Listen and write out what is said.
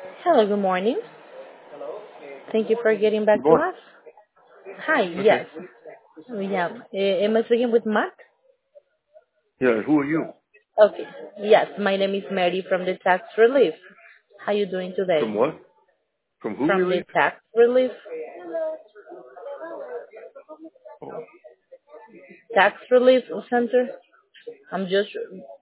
Hello, good morning. Thank you for getting back Good to morning. us. Hi, Okay. yes. Yeah. Am I speaking with Matt? Yeah, who are you? Okay. Yes, my name is Mary from the tax relief. How you doing today? From what? From who From the relief? tax relief? Oh, Tax relief center? I'm just